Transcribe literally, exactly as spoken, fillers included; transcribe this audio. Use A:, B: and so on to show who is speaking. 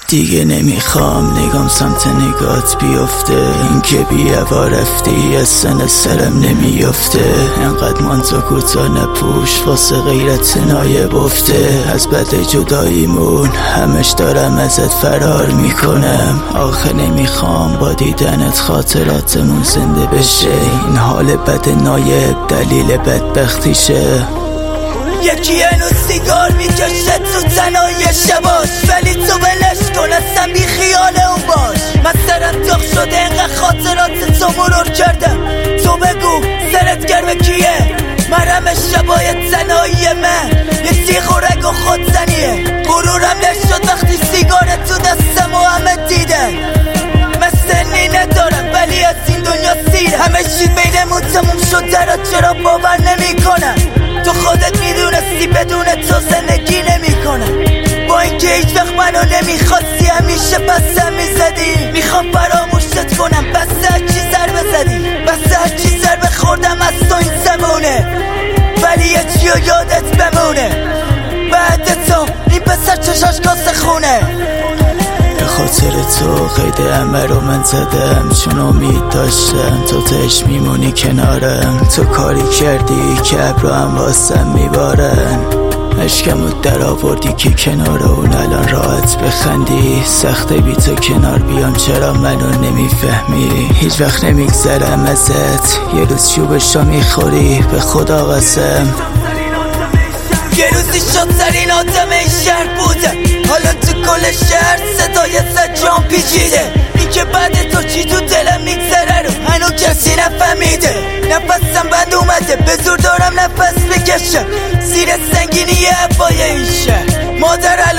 A: دیگه نمیخوام نگام سمت نگات بیفته، این که بی هوا رفتی از سن سرم نمیفته. انقدر مانتا کوتا نپوش واسه غیرت نایب افته، از بد جداییمون همش دارم ازت فرار میکنم. آخه نمیخوام با دیدنت خاطراتمون زنده بشه، این حال بد نایب دلیل بدبختیشه.
B: یکی هنوز سیگار میکشه تو تنهای شباش، ولی تو بلش کن اصلا بی خیال اون باش. من سرم داغ شده اینقدر خاطرات تو مرور کردم، تو بگو سرت گرم کیه؟ مرم شبای تنهایی من یه تیغ و رگ و خودزنیه. غرورم نشد وقتی سیگار تو دستم و همه دیدن. من سنی ندارم ولی از این دنیا سیره، همه چی بینمون تموم شد درات چرا باور نمی کنم؟ تو خودت میدونستی بدون تو زندگی نمی کنم. با اینکه هیچ وقت منو نمیخواستی همیشه بسه میزدی. میخوام فراموشت کنم بسه هرچی ضربه زدی، بسه هرچی ضربه خوردم از تو این زمونه، ولی یه چیو یادت بمونه. بعد تو این پسر چشاش کاسه خونه.
A: به خاطر تو قید همه رو من زدم، چون امید داشتم تو تش میمونی کنارم. تو کاری کردی که ابرو هم واسم میبارن، عشقمو در آوردی که کنار اون الان راحت بخندی. سخته بی تو کنار بیام چرا منو نمیفهمی؟ هیچ وقت نمیگذرم ازت، یه روز چوبشو میخوری به خدا قسم.
B: یه روزی شدترین آدم این شهر بودم، حالا تو کل شهر صدای زجام پیچیده. این که بعد تو چی تو دلم میگذره رو هنو کسی نفهمیده. نفسم بند اومده به زور دارم نفس بکشم زیر سنگینی هوای این شهر. مادر